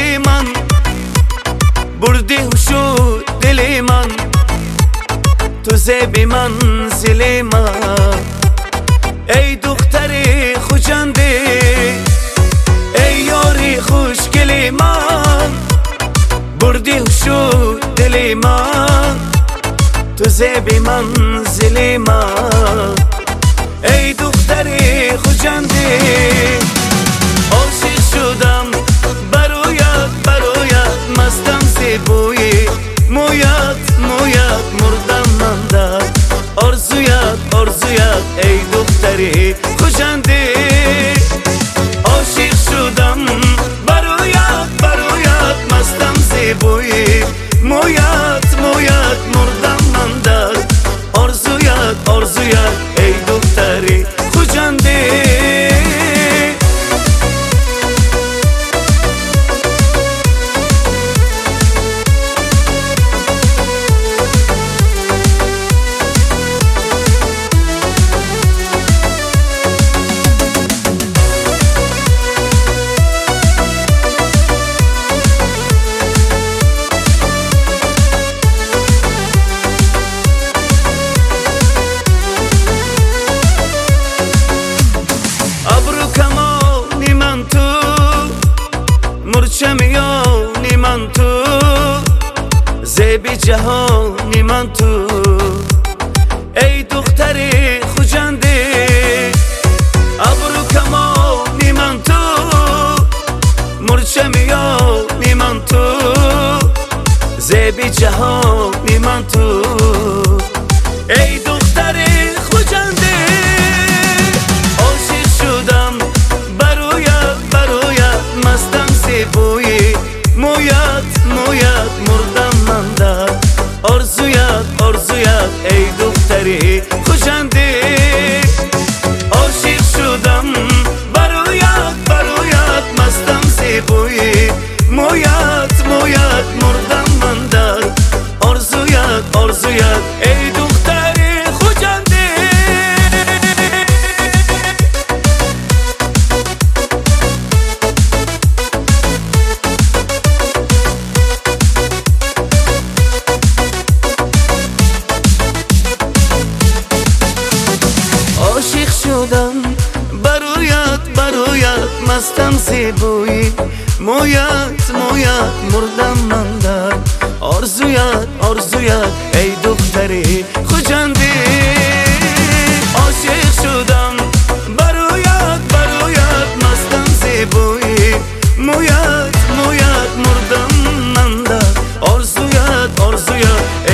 گلی من، بردی هوشو دلی من، تو زیبی منزل من. ای دختری خوشنده، ای یاری خوشگلی من، بردی هوشو دلی من، تو زیبی منزل من. ای دختری خوشنده، عاشق شدم برایت برایت، مستم زیبوی مویت مویت، مردم من در آرزویت آرزویت. ای دختری خوشنده، عاشق شدم برایت برایت، مستم زیبوی مویت مویت، مردم من در آرزویت آرزویت. ای دختری خوشنده. مرچمیانی من تو، زیبی جهانی من تو. ای دختری خوشنده، ابرو کمانی من تو، مرچمیانی من تو، زیبی جهانی من تو. ای دختری خوشنده، عاشق شدم برایت برایت، مستم زیبوی مویت مویت، مردم من در آرزویت آرزویت. ای دختری خوشنده، عاشق شدم برایت برایت، مستم زیبوی مویت مویت، مردم من در آرزویت آرزویت. ای دختری خوشنده. عاشق شدم برایت برایت، مستم زیبوی مویت مویت، مردم من در آرزویت آرزویت. ای دختری خوشنده، عاشق شدم برایت برایت، مستم زیبوی مویت مویت، مردم من در آرزویت آرزویت.